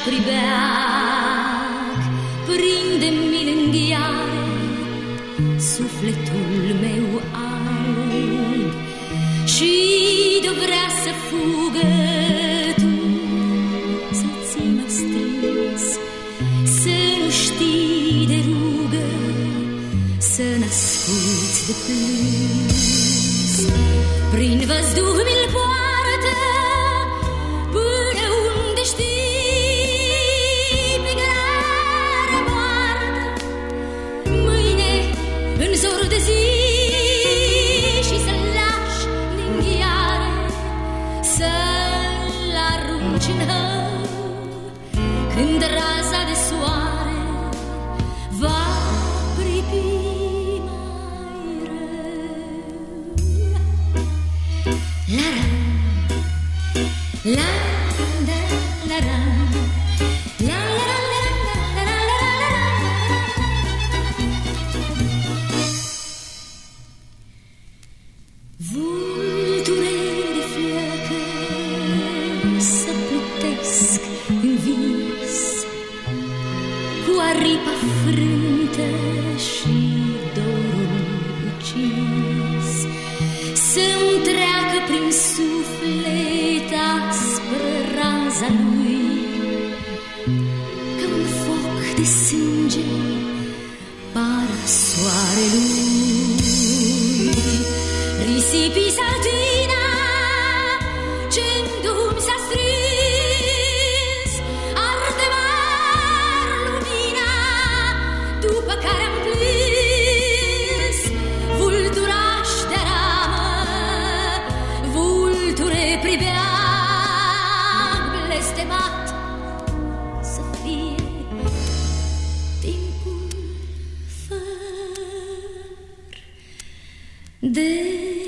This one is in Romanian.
pribeag, prinde-mi în ghiare sufletul meu alb și de vrea să fugă tu, să țină strâns, să nu știi de rugă, să n-asculți de plâns. Prin văzduh mi-l poartă până unde știi, pe gara moartă, mâine în zor de zi, și să-l lași din ghiare, să-l arunci în hău, când raza de soare va pripi mai rău. La la la la la la la la la la. Vulture de flăcări să plutesc în vis, cu aripa frântă și dorul ucis, să-mi treacă prin suflet aspră raza lui, ca un foc de sânge para soarelui. Risipii saltina ce-n dum s-a strâns, arde mar lumina după care am plâns. Vulturaș de ramă, vulture pribeag, blestemat să fie timpul fără de